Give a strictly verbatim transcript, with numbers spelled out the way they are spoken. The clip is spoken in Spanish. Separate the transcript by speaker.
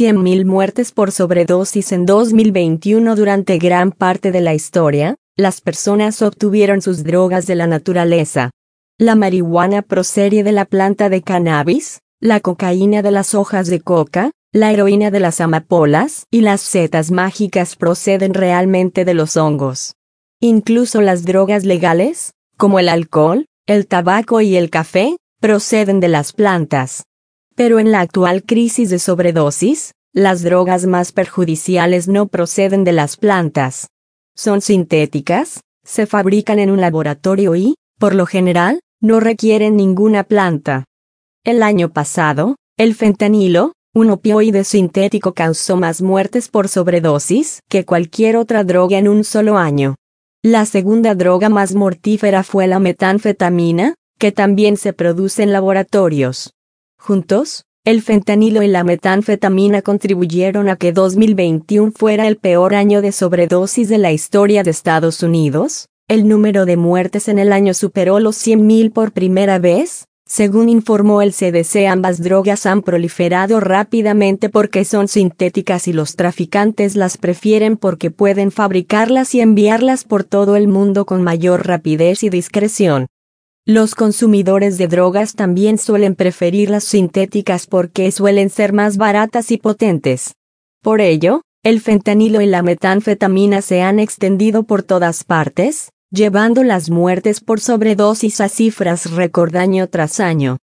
Speaker 1: cien mil muertes por sobredosis en dos mil veintiuno. Durante gran parte de la historia, las personas obtuvieron sus drogas de la naturaleza. La marihuana procede de la planta de cannabis, la cocaína de las hojas de coca, la heroína de las amapolas y las setas mágicas proceden realmente de los hongos. Incluso las drogas legales, como el alcohol, el tabaco y el café, proceden de las plantas. Pero en la actual crisis de sobredosis, las drogas más perjudiciales no proceden de las plantas. Son sintéticas, se fabrican en un laboratorio y, por lo general, no requieren ninguna planta. El año pasado, el fentanilo, un opioide sintético, causó más muertes por sobredosis que cualquier otra droga en un solo año. La segunda droga más mortífera fue la metanfetamina, que también se produce en laboratorios. Juntos, el fentanilo y la metanfetamina contribuyeron a que dos mil veintiuno fuera el peor año de sobredosis de la historia de Estados Unidos. El número de muertes en el año superó los cien mil por primera vez, según informó el C D C. Ambas drogas han proliferado rápidamente porque son sintéticas y los traficantes las prefieren porque pueden fabricarlas y enviarlas por todo el mundo con mayor rapidez y discreción. Los consumidores de drogas también suelen preferir las sintéticas porque suelen ser más baratas y potentes. Por ello, el fentanilo y la metanfetamina se han extendido por todas partes, llevando las muertes por sobredosis a cifras récord año tras año.